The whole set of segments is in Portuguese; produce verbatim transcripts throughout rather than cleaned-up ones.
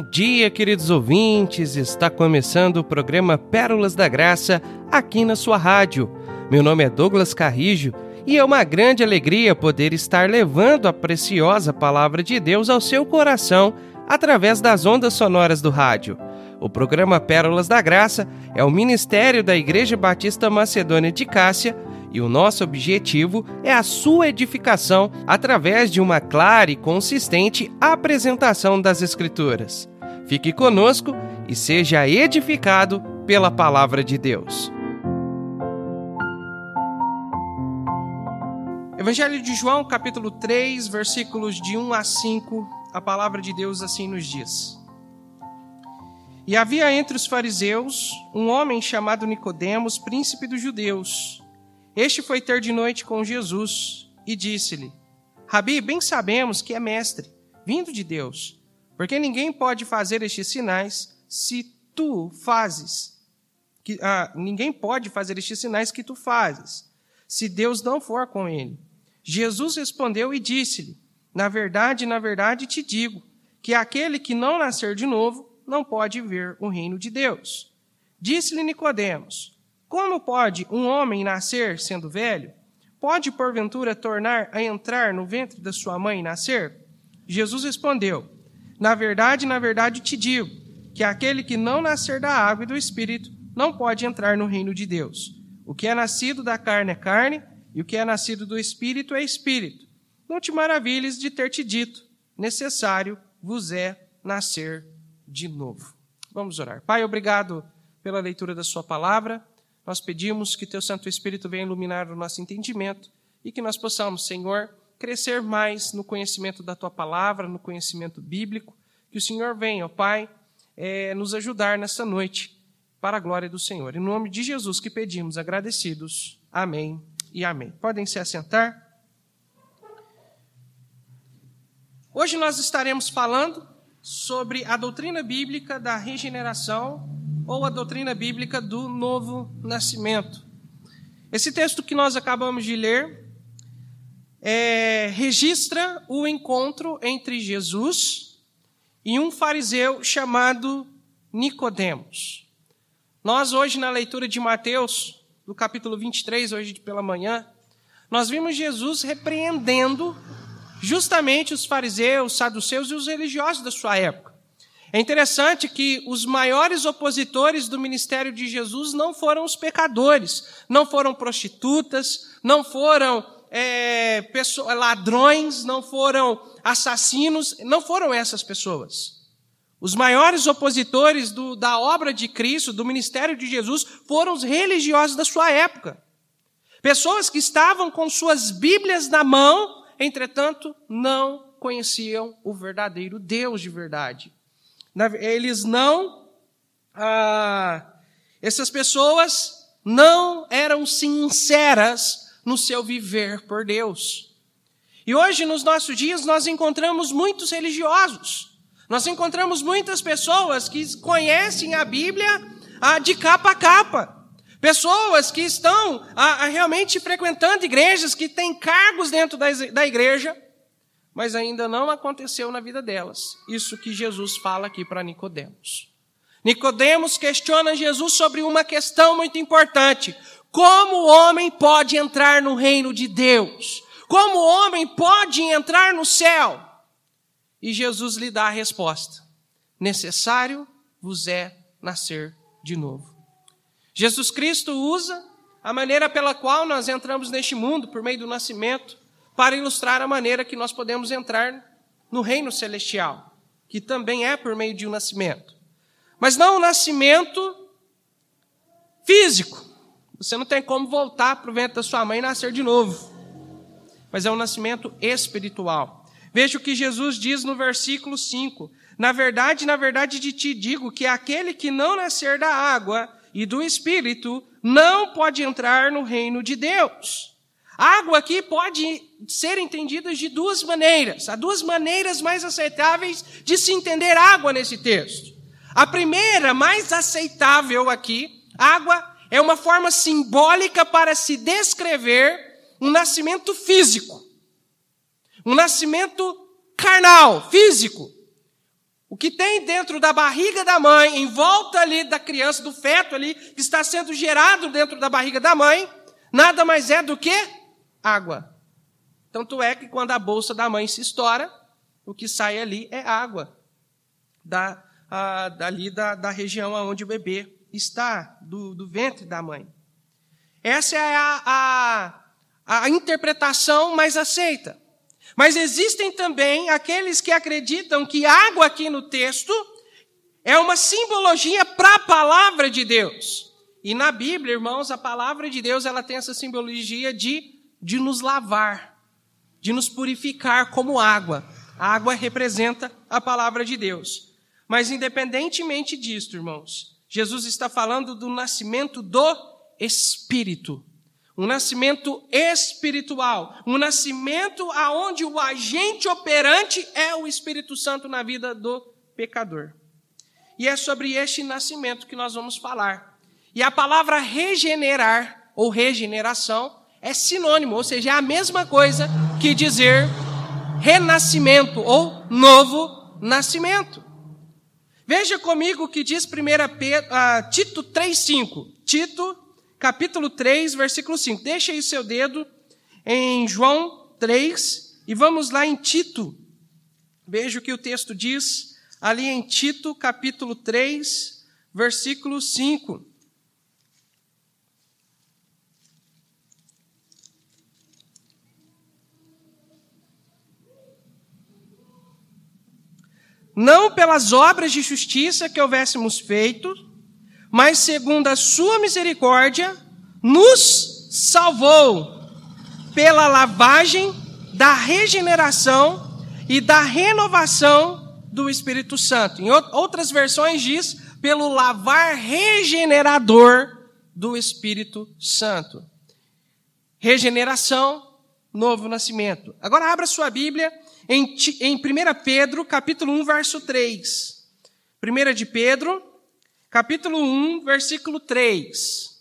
dia, queridos ouvintes. Está começando o programa Pérolas da Graça aqui na sua rádio. Meu nome é Douglas Carrijo e é uma grande alegria poder estar levando a preciosa palavra de Deus ao seu coração através das ondas sonoras do rádio. O programa Pérolas da Graça é o ministério da Igreja Batista Macedônia de Cássia e o nosso objetivo é a sua edificação através de uma clara e consistente apresentação das Escrituras. Fique conosco e seja edificado pela palavra de Deus. Evangelho de João, capítulo três, versículos de um a cinco, a palavra de Deus assim nos diz. E havia entre os fariseus um homem chamado Nicodemos, príncipe dos judeus. Este foi ter de noite com Jesus e disse-lhe: Rabi, bem sabemos que é mestre, vindo de Deus, porque ninguém pode fazer estes sinais se tu fazes. Que, ah, ninguém pode fazer estes sinais que tu fazes, se Deus não for com ele. Jesus respondeu e disse-lhe: Na verdade, na verdade te digo, que aquele que não nascer de novo não pode ver o reino de Deus. Disse-lhe Nicodemos: Como pode um homem nascer sendo velho? Pode, porventura, tornar a entrar no ventre da sua mãe e nascer? Jesus respondeu: Na verdade, na verdade te digo, que aquele que não nascer da água e do Espírito não pode entrar no reino de Deus. O que é nascido da carne é carne, e o que é nascido do Espírito é Espírito. Não te maravilhes de ter te dito, necessário vos é nascer de novo. Vamos orar. Pai, obrigado pela leitura da sua palavra. Nós pedimos que teu Santo Espírito venha iluminar o nosso entendimento e que nós possamos, Senhor, crescer mais no conhecimento da tua palavra, no conhecimento bíblico. Que o Senhor venha, ó Pai, é, nos ajudar nessa noite para a glória do Senhor. Em nome de Jesus que pedimos, agradecidos. Amém e amém. Podem se assentar. Hoje nós estaremos falando sobre a doutrina bíblica da regeneração ou a doutrina bíblica do novo nascimento. Esse texto que nós acabamos de ler é, registra o encontro entre Jesus e um fariseu chamado Nicodemos. Nós hoje na leitura de Mateus, do capítulo vinte e três, hoje pela manhã, nós vimos Jesus repreendendo justamente os fariseus, saduceus e os religiosos da sua época. É interessante que os maiores opositores do ministério de Jesus não foram os pecadores, não foram prostitutas, não foram é, pessoas, ladrões, não foram assassinos, não foram essas pessoas. Os maiores opositores do, da obra de Cristo, do ministério de Jesus, foram os religiosos da sua época. Pessoas que estavam com suas Bíblias na mão, entretanto, não conheciam o verdadeiro Deus de verdade. Eles não, ah, essas pessoas não eram sinceras no seu viver por Deus. E hoje, nos nossos dias, nós encontramos muitos religiosos. Nós encontramos muitas pessoas que conhecem a Bíblia ah, de capa a capa. Pessoas que estão ah, realmente frequentando igrejas, que têm cargos dentro da, da igreja, mas ainda não aconteceu na vida delas. Isso que Jesus fala aqui para Nicodemos. Nicodemos questiona Jesus sobre uma questão muito importante. Como o homem pode entrar no reino de Deus? Como o homem pode entrar no céu? E Jesus lhe dá a resposta. Necessário vos é nascer de novo. Jesus Cristo usa a maneira pela qual nós entramos neste mundo, por meio do nascimento, para ilustrar a maneira que nós podemos entrar no reino celestial, que também é por meio de um nascimento. Mas não um nascimento físico. Você não tem como voltar para o ventre da sua mãe e nascer de novo. Mas é um nascimento espiritual. Veja o que Jesus diz no versículo cinco. Na verdade, na verdade te digo que aquele que não nascer da água e do Espírito não pode entrar no reino de Deus. Água aqui pode ser entendida de duas maneiras. Há duas maneiras mais aceitáveis de se entender água nesse texto. A primeira, mais aceitável aqui, água é uma forma simbólica para se descrever um nascimento físico. Um nascimento carnal, físico. O que tem dentro da barriga da mãe, em volta ali da criança, do feto ali, que está sendo gerado dentro da barriga da mãe, nada mais é do que água. Tanto é que quando a bolsa da mãe se estoura, o que sai ali é água, da, a, dali da, da região onde o bebê está, do, do ventre da mãe. Essa é a, a, a interpretação mais aceita. Mas existem também aqueles que acreditam que água aqui no texto é uma simbologia para a palavra de Deus. E na Bíblia, irmãos, a palavra de Deus ela tem essa simbologia de, de nos lavar, de nos purificar como água. A água representa a palavra de Deus. Mas independentemente disso, irmãos, Jesus está falando do nascimento do Espírito. Um nascimento espiritual, um nascimento aonde o agente operante é o Espírito Santo na vida do pecador. E é sobre este nascimento que nós vamos falar. E a palavra regenerar ou regeneração é sinônimo, ou seja, é a mesma coisa que dizer renascimento ou novo nascimento. Veja comigo o que diz primeira Pedro, uh, Tito três, cinco. Tito capítulo três, versículo cinco. Deixa aí seu dedo em João três e vamos lá em Tito. Veja o que o texto diz ali em Tito, capítulo três, versículo cinco. Não pelas obras de justiça que houvéssemos feito, mas segundo a sua misericórdia, nos salvou pela lavagem da regeneração e da renovação do Espírito Santo. Em outras versões diz, pelo lavar regenerador do Espírito Santo. Regeneração, novo nascimento. Agora abra sua Bíblia em, em primeira Pedro, capítulo um, verso três. primeira de Pedro, capítulo um, versículo três.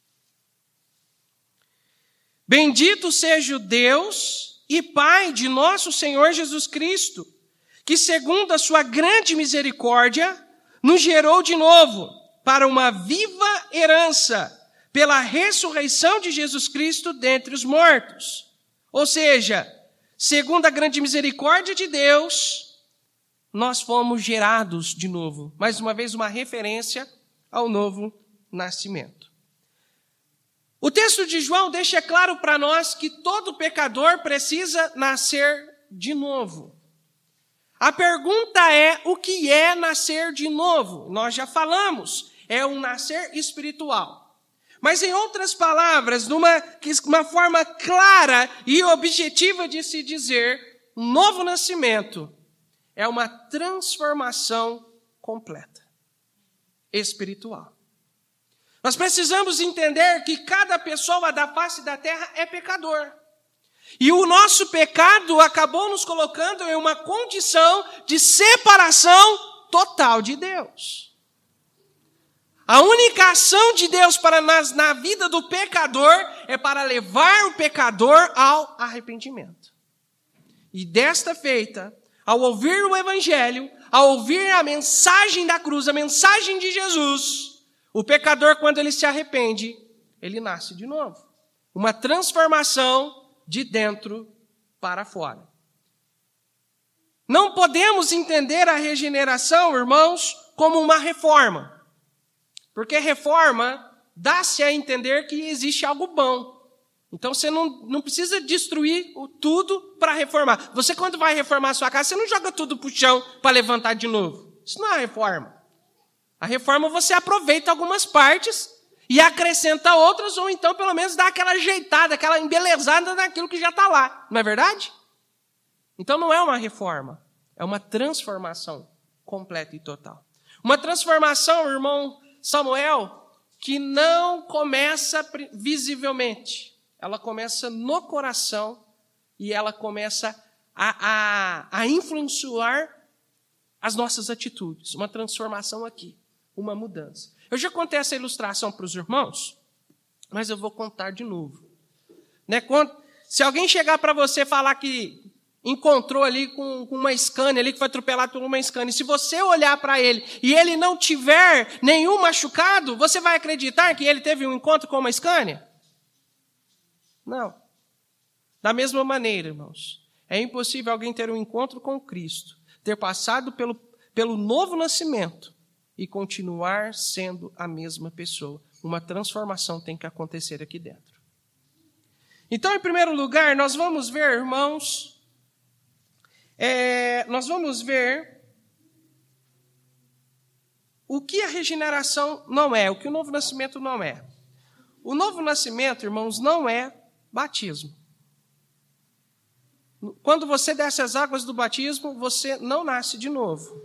Bendito seja o Deus e Pai de nosso Senhor Jesus Cristo, que segundo a sua grande misericórdia, nos gerou de novo para uma viva herança, pela ressurreição de Jesus Cristo dentre os mortos. Ou seja, segundo a grande misericórdia de Deus, nós fomos gerados de novo. Mais uma vez, uma referência ao novo nascimento. O texto de João deixa claro para nós que todo pecador precisa nascer de novo. A pergunta é, o que é nascer de novo? Nós já falamos, é um nascer espiritual. Mas, em outras palavras, numa uma forma clara e objetiva de se dizer, um novo nascimento é uma transformação completa, espiritual. Nós precisamos entender que cada pessoa da face da terra é pecador. E o nosso pecado acabou nos colocando em uma condição de separação total de Deus. A única ação de Deus para nas, na vida do pecador é para levar o pecador ao arrependimento. E desta feita, ao ouvir o Evangelho, ao ouvir a mensagem da cruz, a mensagem de Jesus, o pecador, quando ele se arrepende, ele nasce de novo. Uma transformação de dentro para fora. Não podemos entender a regeneração, irmãos, como uma reforma. Porque reforma dá-se a entender que existe algo bom. Então você não, não precisa destruir o tudo para reformar. Você, quando vai reformar a sua casa, você não joga tudo para o chão para levantar de novo. Isso não é reforma. A reforma você aproveita algumas partes e acrescenta outras, ou então pelo menos dá aquela ajeitada, aquela embelezada naquilo que já está lá. Não é verdade? Então não é uma reforma, é uma transformação completa e total. Uma transformação, irmão Samuel, que não começa visivelmente. Ela começa no coração e ela começa a, a, a influenciar as nossas atitudes. Uma transformação aqui, uma mudança. Eu já contei essa ilustração para os irmãos, mas eu vou contar de novo. Né? Se alguém chegar para você e falar que encontrou ali com, com uma Scania, ali que foi atropelado por uma Scania, e se você olhar para ele e ele não tiver nenhum machucado, você vai acreditar que ele teve um encontro com uma Scania? Não. Da mesma maneira, irmãos, é impossível alguém ter um encontro com Cristo, ter passado pelo, pelo novo nascimento e continuar sendo a mesma pessoa. Uma transformação tem que acontecer aqui dentro. Então, em primeiro lugar, nós vamos ver, irmãos, é, nós vamos ver o que a regeneração não é, o que o novo nascimento não é. O novo nascimento, irmãos, não é batismo. Quando você desce as águas do batismo, você não nasce de novo.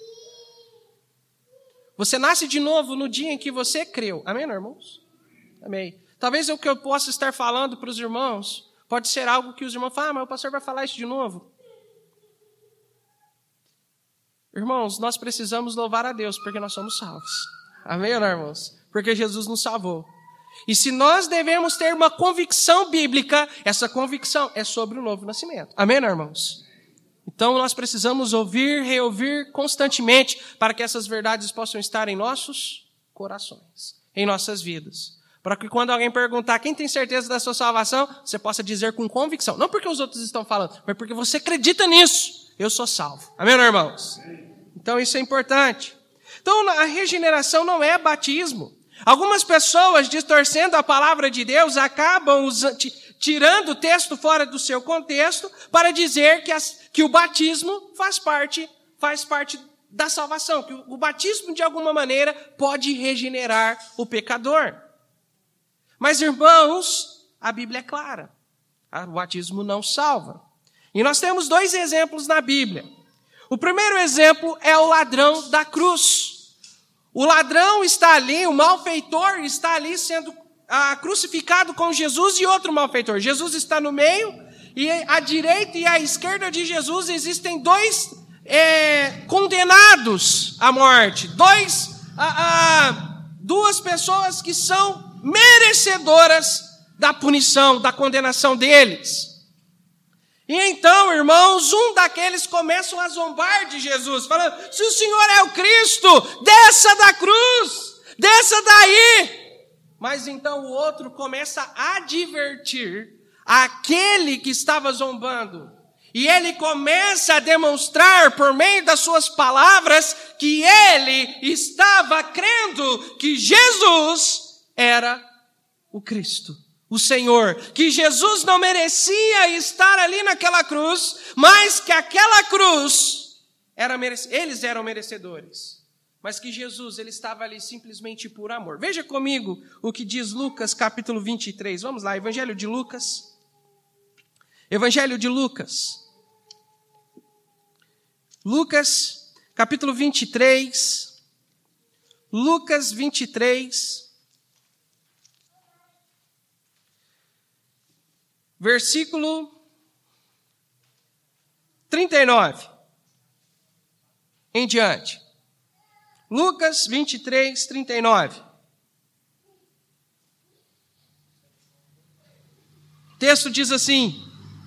Você nasce de novo no dia em que você creu. Amém, irmãos? Amém. Talvez o que eu possa estar falando para os irmãos pode ser algo que os irmãos falam, ah, mas o pastor vai falar isso de novo. Irmãos, nós precisamos louvar a Deus porque nós somos salvos. Amém, irmãos? Porque Jesus nos salvou. E se nós devemos ter uma convicção bíblica, essa convicção é sobre o novo nascimento. Amém, irmãos? Então nós precisamos ouvir, reouvir constantemente para que essas verdades possam estar em nossos corações, em nossas vidas. Para que quando alguém perguntar quem tem certeza da sua salvação, você possa dizer com convicção. Não porque os outros estão falando, mas porque você acredita nisso. Eu sou salvo. Amém, irmãos? Então isso é importante. Então a regeneração não é batismo. Algumas pessoas, distorcendo a palavra de Deus, acabam usando, tirando o texto fora do seu contexto para dizer que, as, que o batismo faz parte, faz parte da salvação, que o, o batismo, de alguma maneira, pode regenerar o pecador. Mas, irmãos, a Bíblia é clara. O batismo não salva. E nós temos dois exemplos na Bíblia. O primeiro exemplo é o ladrão da cruz. O ladrão está ali, o malfeitor está ali sendo ah, crucificado com Jesus e outro malfeitor. Jesus está no meio e à direita e à esquerda de Jesus existem dois é, condenados à morte. Dois, ah, ah, duas pessoas que são merecedoras da punição, da condenação deles. E então, irmãos, um daqueles começa a zombar de Jesus, falando, se o Senhor é o Cristo, desça da cruz, desça daí. Mas então o outro começa a advertir aquele que estava zombando. E ele começa a demonstrar, por meio das suas palavras, que ele estava crendo que Jesus era o Cristo. O Senhor, que Jesus não merecia estar ali naquela cruz, mas que aquela cruz, era merece... eles eram merecedores. Mas que Jesus, ele estava ali simplesmente por amor. Veja comigo o que diz Lucas capítulo vinte e três. Vamos lá, Evangelho de Lucas. Evangelho de Lucas. Lucas capítulo vinte e três. Lucas vinte e três. Versículo trinta e nove em diante. Lucas vinte e três, trinta e nove. O texto diz assim: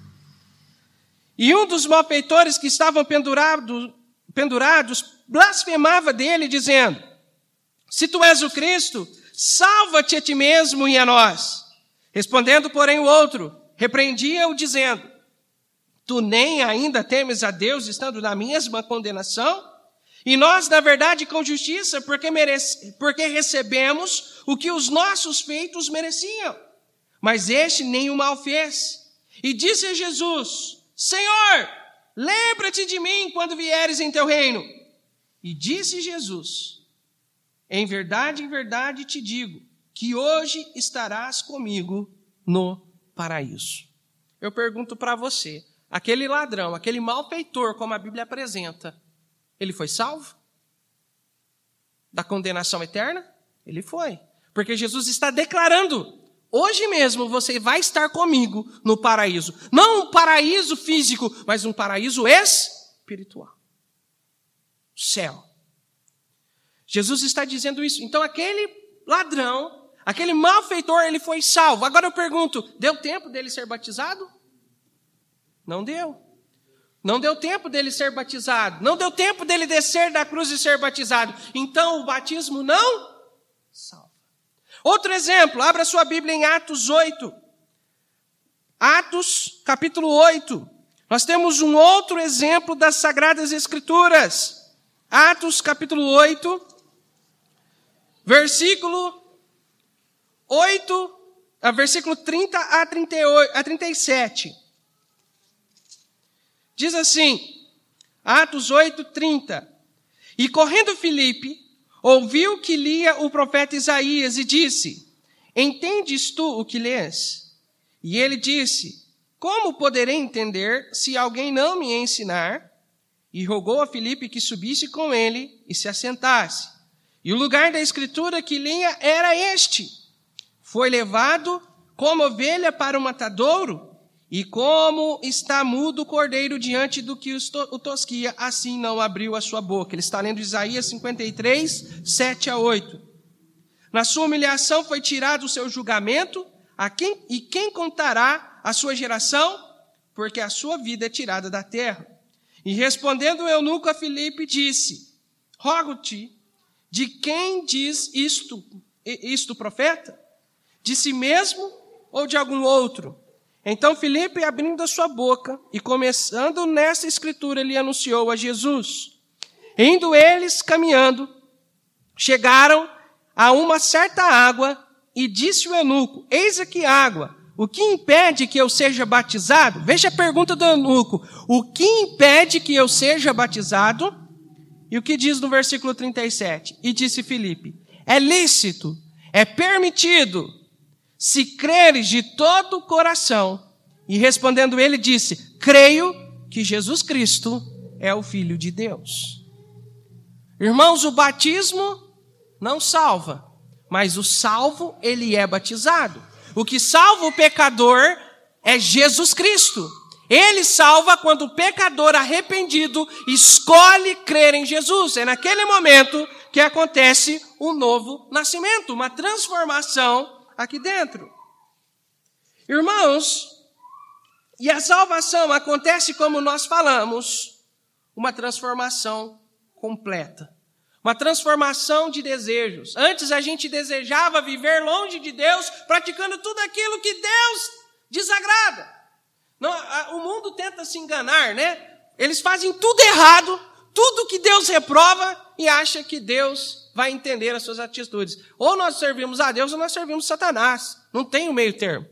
e um dos malfeitores que estavam pendurado, pendurados blasfemava dele, dizendo, se tu és o Cristo, salva-te a ti mesmo e a nós. Respondendo, porém, o outro repreendia-o, dizendo, tu nem ainda temes a Deus, estando na mesma condenação? E nós, na verdade, com justiça, porque, merece, porque recebemos o que os nossos feitos mereciam. Mas este nem o mal fez. E disse a Jesus, Senhor, lembra-te de mim quando vieres em teu reino. E disse Jesus, em verdade, em verdade te digo, que hoje estarás comigo no paraíso. Eu pergunto para você, aquele ladrão, aquele malfeitor, como a Bíblia apresenta, ele foi salvo? Da condenação eterna? Ele foi. Porque Jesus está declarando, hoje mesmo você vai estar comigo no paraíso. Não um paraíso físico, mas um paraíso espiritual. Céu. Jesus está dizendo isso. Então aquele ladrão, aquele malfeitor, ele foi salvo. Agora eu pergunto, deu tempo dele ser batizado? Não deu. Não deu tempo dele ser batizado. Não deu tempo dele descer da cruz e ser batizado. Então, o batismo não salva. Outro exemplo, abra sua Bíblia em Atos oito. Atos, capítulo oito. Nós temos um outro exemplo das Sagradas Escrituras. Atos, capítulo oito, versículo oito, versículo trinta a trinta e oito, a trinta e sete. Diz assim, Atos oito, trinta. E correndo Filipe, ouviu que lia o profeta Isaías e disse, entendes tu o que lês? E ele disse, como poderei entender se alguém não me ensinar? E rogou a Filipe que subisse com ele e se assentasse. E o lugar da escritura que lia era este. Foi levado como ovelha para o matadouro, e como está mudo o cordeiro diante do que o tosquia, assim não abriu a sua boca. Ele está lendo Isaías cinquenta e três, sete a oito. Na sua humilhação foi tirado o seu julgamento, a quem, e quem contará a sua geração? Porque a sua vida é tirada da terra. E respondendo o eunuco a Filipe, disse, rogo-te, de quem diz isto, isto profeta? De si mesmo ou de algum outro? Então Filipe, abrindo a sua boca e começando nessa escritura, lhe anunciou a Jesus. Indo eles caminhando, chegaram a uma certa água e disse o eunuco, eis aqui água, o que impede que eu seja batizado? Veja a pergunta do eunuco, o que impede que eu seja batizado? E o que diz no versículo trinta e sete? E disse Filipe, é lícito, é permitido, se creres de todo o coração. E respondendo ele, disse, creio que Jesus Cristo é o Filho de Deus. Irmãos, o batismo não salva, mas o salvo, ele é batizado. O que salva o pecador é Jesus Cristo. Ele salva quando o pecador arrependido escolhe crer em Jesus. É naquele momento que acontece um novo nascimento, uma transformação aqui dentro. Irmãos, e a salvação acontece como nós falamos, uma transformação completa. Uma transformação de desejos. Antes a gente desejava viver longe de Deus, praticando tudo aquilo que Deus desagrada. Não, a, o mundo tenta se enganar, né? Eles fazem tudo errado, tudo que Deus reprova e acha que Deus vai entender as suas atitudes. Ou nós servimos a Deus ou nós servimos Satanás. Não tem o meio termo.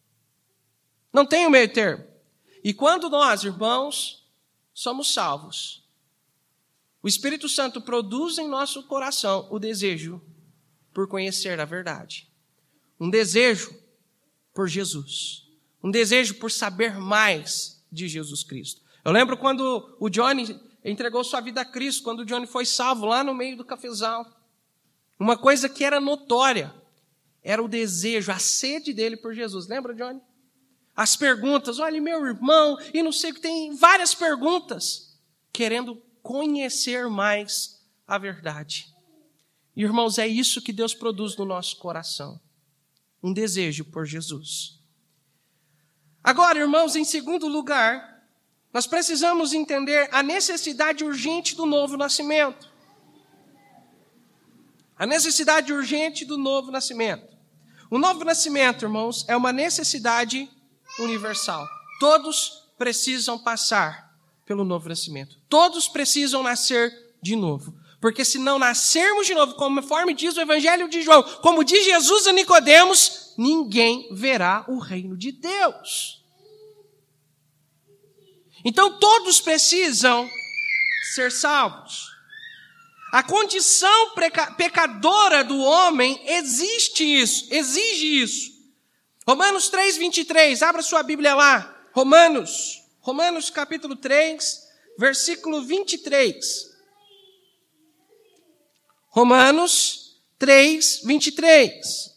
Não tem o meio termo. E quando nós, irmãos, somos salvos, o Espírito Santo produz em nosso coração o desejo por conhecer a verdade. Um desejo por Jesus. Um desejo por saber mais de Jesus Cristo. Eu lembro quando o Johnny entregou sua vida a Cristo, quando o Johnny foi salvo lá no meio do cafezal. Uma coisa que era notória era o desejo, a sede dele por Jesus. Lembra, Johnny? As perguntas, olha, meu irmão, e não sei o que, tem várias perguntas, querendo conhecer mais a verdade. Irmãos, é isso que Deus produz no nosso coração. Um desejo por Jesus. Agora, irmãos, em segundo lugar, nós precisamos entender a necessidade urgente do novo nascimento. A necessidade urgente do novo nascimento. O novo nascimento, irmãos, é uma necessidade universal. Todos precisam passar pelo novo nascimento. Todos precisam nascer de novo. Porque se não nascermos de novo, conforme diz o Evangelho de João, como diz Jesus a Nicodemos, ninguém verá o reino de Deus. Então todos precisam ser salvos. A condição pecadora do homem existe isso, exige isso. Romanos três, vinte e três, abra sua Bíblia lá. Romanos, Romanos capítulo três, versículo vinte e três. Romanos três, vinte e três.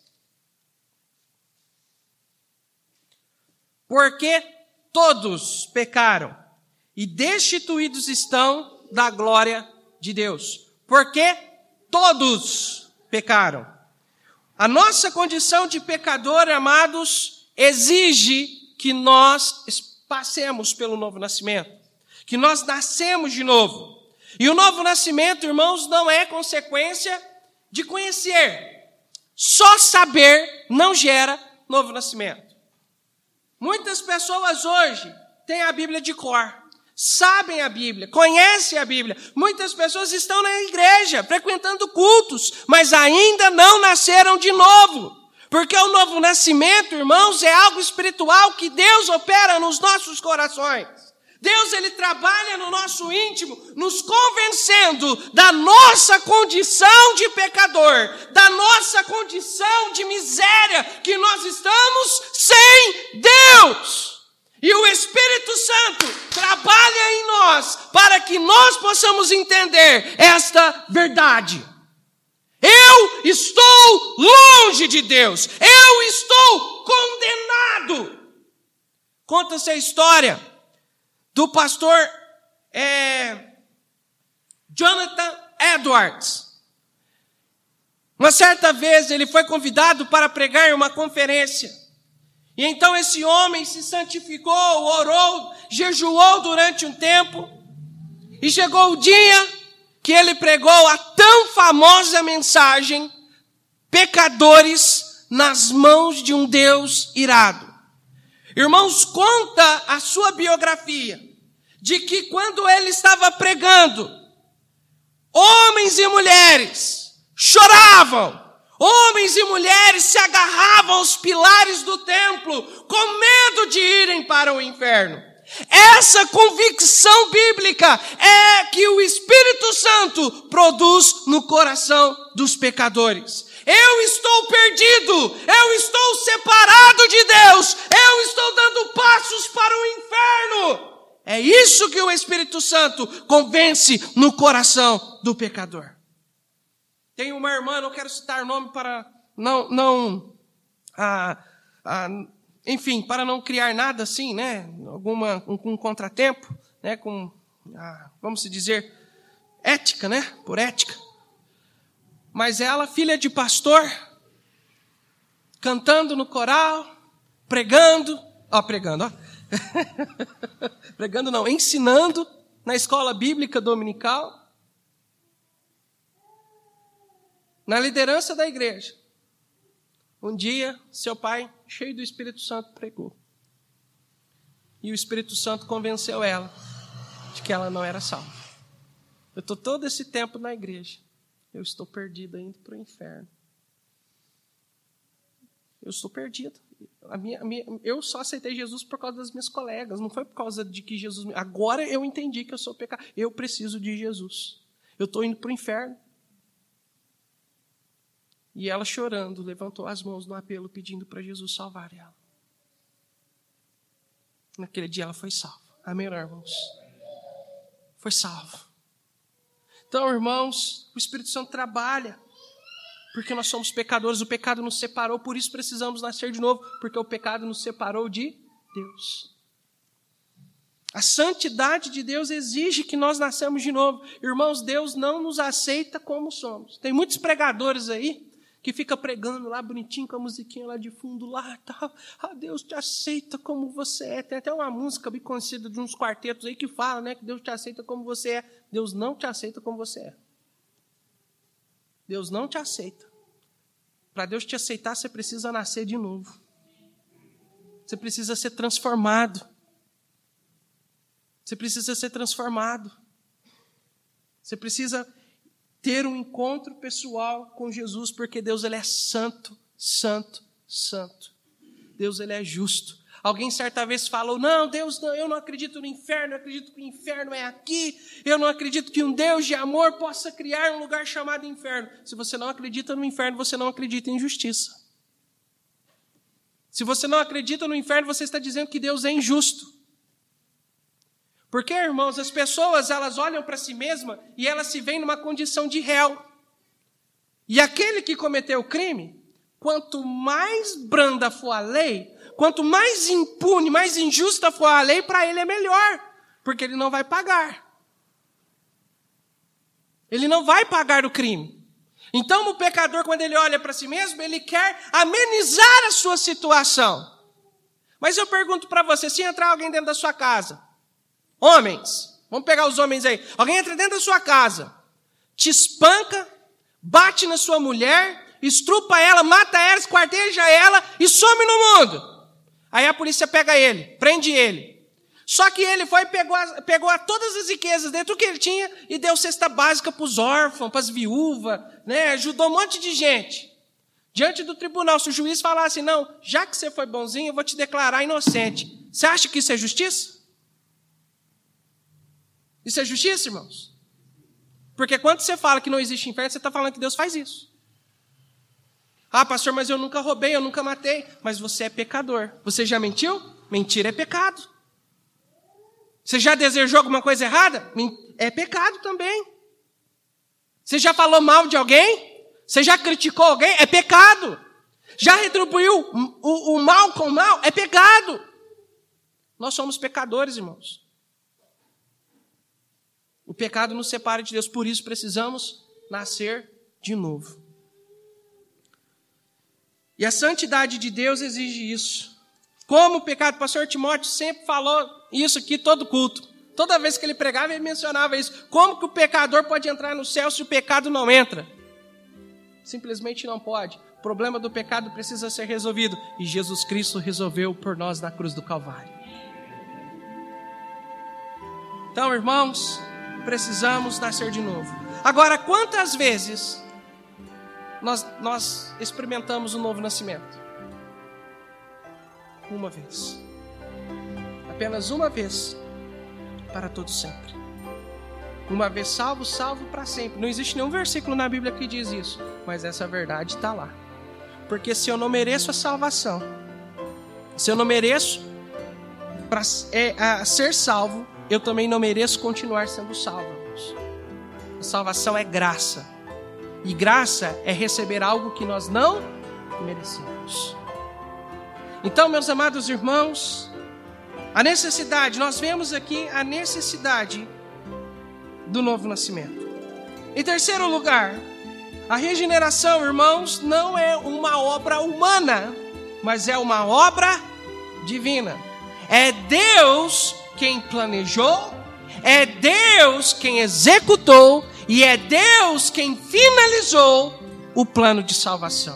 Porque todos pecaram e destituídos estão da glória de Deus. Porque todos pecaram. A nossa condição de pecador, amados, exige que nós passemos pelo novo nascimento. que nós nascemos de novo. E o novo nascimento, irmãos, não é consequência de conhecer. Só saber não gera novo nascimento. Muitas pessoas hoje têm a Bíblia de cor, sabem a Bíblia, conhecem a Bíblia. Muitas pessoas estão na igreja, frequentando cultos, mas ainda não nasceram de novo. Porque o novo nascimento, irmãos, é algo espiritual que Deus opera nos nossos corações. Deus, Ele trabalha no nosso íntimo, nos convencendo da nossa condição de pecador, da nossa condição de miséria, que nós estamos sem Deus. E o Espírito Santo trabalha em nós para que nós possamos entender esta verdade. Eu estou longe de Deus, eu estou condenado. Conta-se a história do pastor é, Jonathan Edwards. Uma certa vez ele foi convidado para pregar em uma conferência. E então esse homem se santificou, orou, jejuou durante um tempo. E chegou o dia que ele pregou a tão famosa mensagem: pecadores nas mãos de um Deus irado. Irmãos, conta a sua biografia de que quando ele estava pregando, homens e mulheres choravam, homens e mulheres se agarravam aos pilares do templo com medo de irem para o inferno. Essa convicção bíblica é que o Espírito Santo produz no coração dos pecadores. Eu estou perdido, eu estou separado de Deus, eu estou dando passos para o inferno. É isso que o Espírito Santo convence no coração do pecador. Tem uma irmã, não quero citar nome para não, não ah, ah, enfim, para não criar nada assim, né, alguma, um, um contratempo, né, com, ah, vamos dizer, ética, né, por ética. Mas ela, filha de pastor, cantando no coral, pregando, ó, pregando, ó. pregando não, ensinando na escola bíblica dominical, na liderança da igreja. Um dia, seu pai, cheio do Espírito Santo, pregou. E o Espírito Santo convenceu ela de que ela não era salva. Eu estou todo esse tempo na igreja. Eu estou perdido indo para o inferno. Eu estou perdido. A minha, a minha, eu só aceitei Jesus por causa das minhas colegas. Não foi por causa de que Jesus... Agora eu entendi que eu sou pecador. Eu preciso de Jesus. Eu estou indo para o inferno. E ela, chorando, levantou as mãos no apelo, pedindo para Jesus salvar ela. Naquele dia ela foi salva. Amém, irmãos? Foi salva. Então, irmãos, o Espírito Santo trabalha, porque nós somos pecadores, o pecado nos separou, por isso precisamos nascer de novo, porque o pecado nos separou de Deus. A santidade de Deus exige que nós nasçamos de novo. Irmãos, Deus não nos aceita como somos. Tem muitos pregadores aí que ficam pregando lá bonitinho com a musiquinha lá de fundo, lá tal. Ah, Deus te aceita como você é. Tem até uma música bem conhecida de uns quartetos aí que fala, né, que Deus te aceita como você é. Deus não te aceita como você é. Deus não te aceita. Para Deus te aceitar, você precisa nascer de novo. Você precisa ser transformado. Você precisa ser transformado. Você precisa ter um encontro pessoal com Jesus, porque Deus, Ele é santo, santo, santo. Deus, Ele é justo. Alguém certa vez falou, não, Deus, não, eu não acredito no inferno, eu acredito que o inferno é aqui, eu não acredito que um Deus de amor possa criar um lugar chamado inferno. Se você não acredita no inferno, você não acredita em justiça. Se você não acredita no inferno, você está dizendo que Deus é injusto. Porque, irmãos, as pessoas, elas olham para si mesmas e elas se veem numa condição de réu. E aquele que cometeu o crime, quanto mais branda for a lei, quanto mais impune, mais injusta for a lei, para ele é melhor, porque ele não vai pagar. Ele não vai pagar o crime. Então, o pecador, quando ele olha para si mesmo, ele quer amenizar a sua situação. Mas eu pergunto para você, se entrar alguém dentro da sua casa, homens, Vamos pegar os homens aí. Alguém entra dentro da sua casa, te espanca, bate na sua mulher, estrupa ela, mata ela, esquarteja ela e some no mundo. Aí a polícia pega ele, prende ele. Só que ele foi e pegou, pegou todas as riquezas dentro do que ele tinha e deu cesta básica para os órfãos, para as viúvas, né? Ajudou um monte de gente. Diante do tribunal, se o juiz falasse, não, já que você foi bonzinho, eu vou te declarar inocente. Você acha que isso é justiça? Isso é justiça, irmãos? Porque quando você fala que não existe inferno, você está falando que Deus faz isso. Ah, pastor, mas eu nunca roubei, eu nunca matei. Mas você é pecador. Você já mentiu? Mentira é pecado. Você já desejou alguma coisa errada? É pecado também. Você já falou mal de alguém? Você já criticou alguém? É pecado. Já retribuiu o, o mal com o mal? É pecado. Nós somos pecadores, irmãos. O pecado nos separa de Deus, por isso precisamos nascer de novo. E a santidade de Deus exige isso. Como o pecado, o pastor Timóteo sempre falou isso aqui todo culto. Toda vez que ele pregava, ele mencionava isso. Como que o pecador pode entrar no céu se o pecado não entra? Simplesmente não pode. O problema do pecado precisa ser resolvido. E Jesus Cristo resolveu por nós na cruz do Calvário. Então, irmãos, precisamos nascer de novo. Agora, quantas vezes nós, nós experimentamos o novo nascimento? Uma vez. Apenas uma vez. Para todo sempre. Uma vez salvo, salvo para sempre. Não existe nenhum versículo na Bíblia que diz isso. Mas essa verdade está lá. Porque se eu não mereço a salvação, se eu não mereço para é, a, ser salvo, eu também não mereço continuar sendo salvo. Irmãos. A salvação é graça. E graça é receber algo que nós não merecemos. Então, meus amados irmãos, a necessidade, nós vemos aqui a necessidade do novo nascimento. Em terceiro lugar, a regeneração, irmãos, não é uma obra humana, mas é uma obra divina. É Deus quem planejou, é Deus quem executou e é Deus quem finalizou o plano de salvação.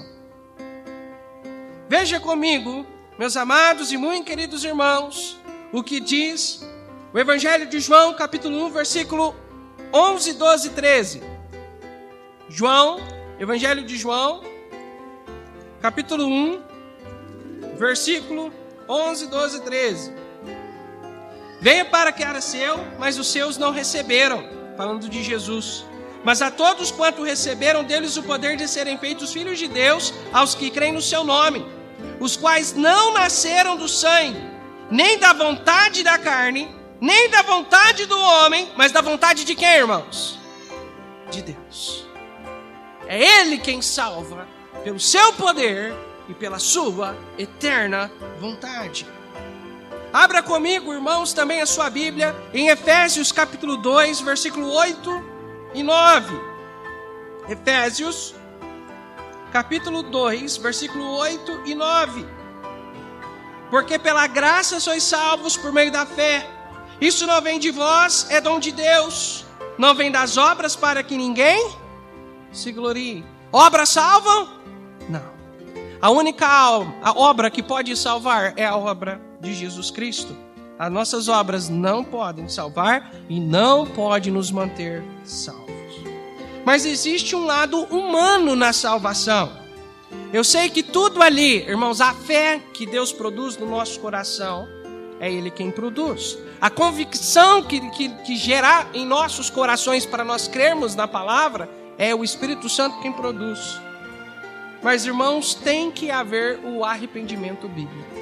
Veja comigo, meus amados e muito queridos irmãos, o que diz o Evangelho de João, capítulo um, versículo onze, doze e treze. João, Evangelho de João, capítulo um, versículo onze, doze e treze. Veio para que era seu, mas os seus não receberam, falando de Jesus. Mas a todos quanto receberam deles o poder de serem feitos filhos de Deus, aos que creem no seu nome, os quais não nasceram do sangue, nem da vontade da carne, nem da vontade do homem, mas da vontade de quem, irmãos? De Deus. É Ele quem salva, pelo seu poder e pela sua eterna vontade. Abra comigo, irmãos, também a sua Bíblia, em Efésios capítulo dois, versículo oito e nove. Efésios capítulo dois, versículo oito e nove. Porque pela graça sois salvos por meio da fé. Isso não vem de vós, é dom de Deus. Não vem das obras para que ninguém se glorie. Obras salvam? Não. A única a obra que pode salvar é a obra de Jesus Cristo. As nossas obras não podem salvar e não podem nos manter salvos. Mas existe um lado humano na salvação. Eu sei que tudo ali, irmãos, a fé que Deus produz no nosso coração, é Ele quem produz. A convicção que, que, que gera em nossos corações para nós crermos na palavra, é o Espírito Santo quem produz. Mas, irmãos, tem que haver o arrependimento bíblico.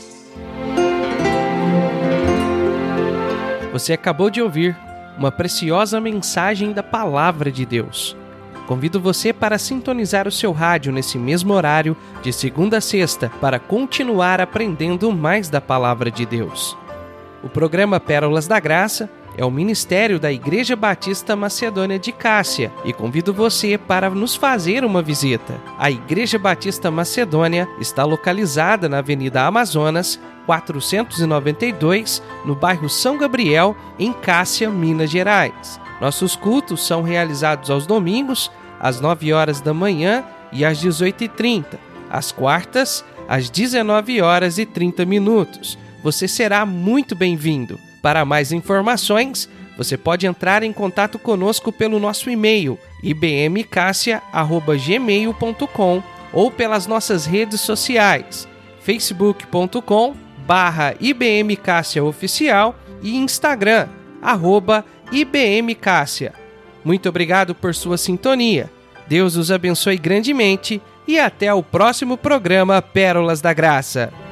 Você acabou de ouvir uma preciosa mensagem da Palavra de Deus. Convido você para sintonizar o seu rádio nesse mesmo horário, de segunda a sexta, para continuar aprendendo mais da Palavra de Deus. O programa Pérolas da Graça é o ministério da Igreja Batista Macedônia de Cássia e convido você para nos fazer uma visita. A Igreja Batista Macedônia está localizada na Avenida Amazonas, quatrocentos e noventa e dois, no bairro São Gabriel, em Cássia, Minas Gerais. Nossos cultos são realizados aos domingos, às nove horas da manhã e às dezoito e trinta, às quartas, às dezenove horas e trinta minutos. Você será muito bem-vindo. Para mais informações, você pode entrar em contato conosco pelo nosso e-mail i b m cassia arroba gmail ponto com ou pelas nossas redes sociais facebook ponto com barra i b m cassia oficial e Instagram arroba i b m cassia. Muito obrigado por sua sintonia. Deus os abençoe grandemente e até o próximo programa Pérolas da Graça.